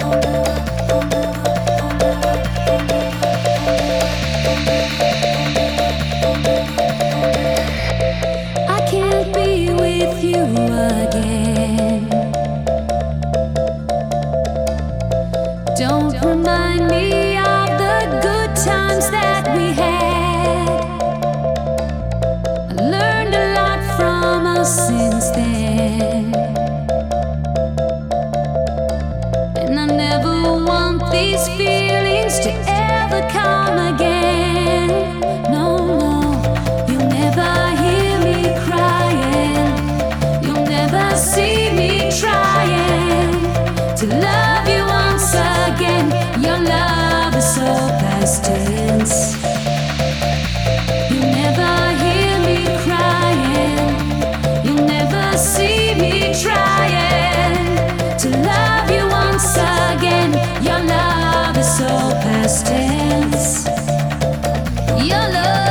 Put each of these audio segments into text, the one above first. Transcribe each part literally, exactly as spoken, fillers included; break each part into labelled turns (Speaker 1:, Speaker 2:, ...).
Speaker 1: I can't be with you again. Don't remind me of the good times that we had. I learned a lot from us since then, and I never want these feelings to ever come again. No, no, you'll never hear me crying. You'll never see me trying to love you once again. Your love is so past tense. You'll never hear me crying. You'll never see me trying to love you once again. Your love is so past tense. Your love.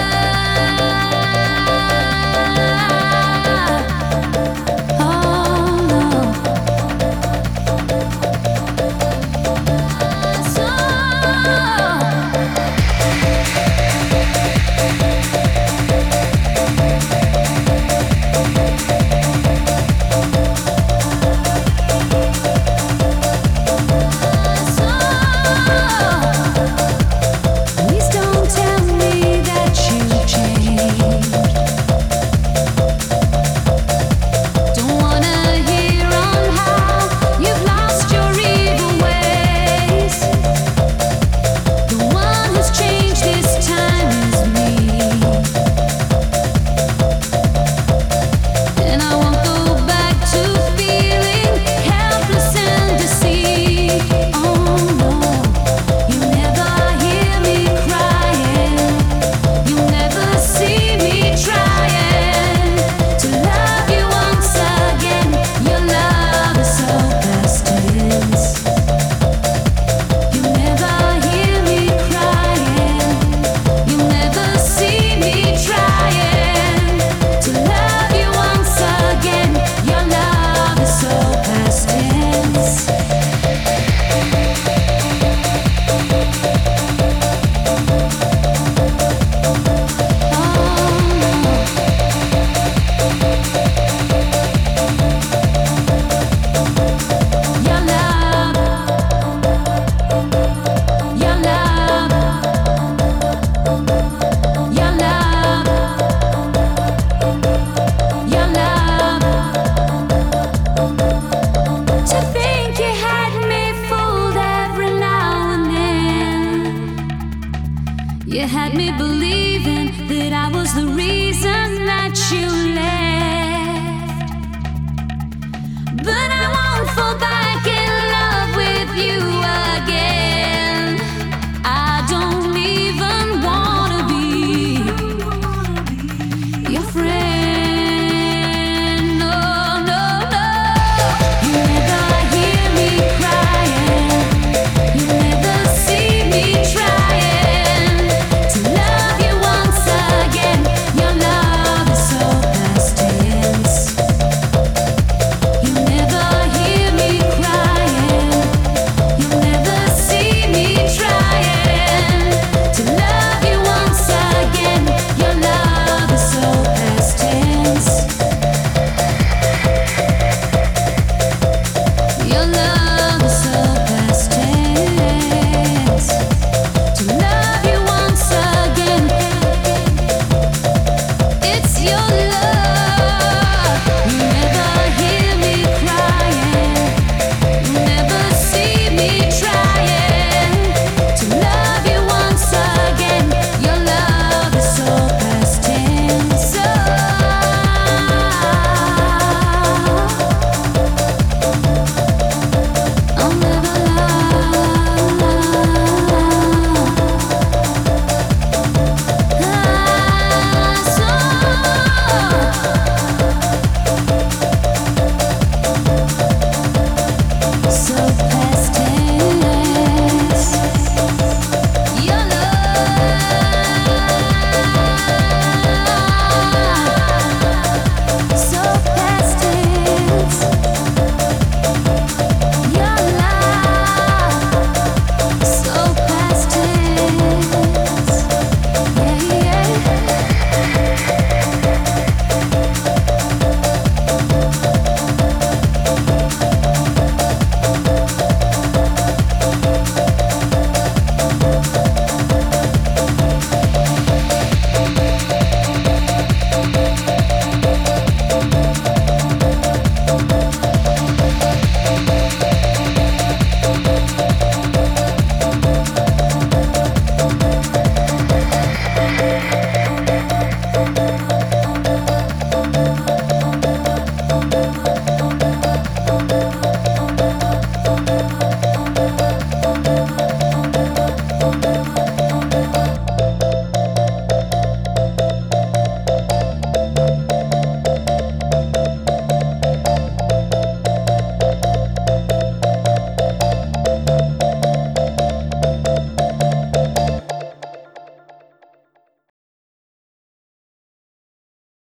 Speaker 1: You had me believing that I was the reason that you left, but I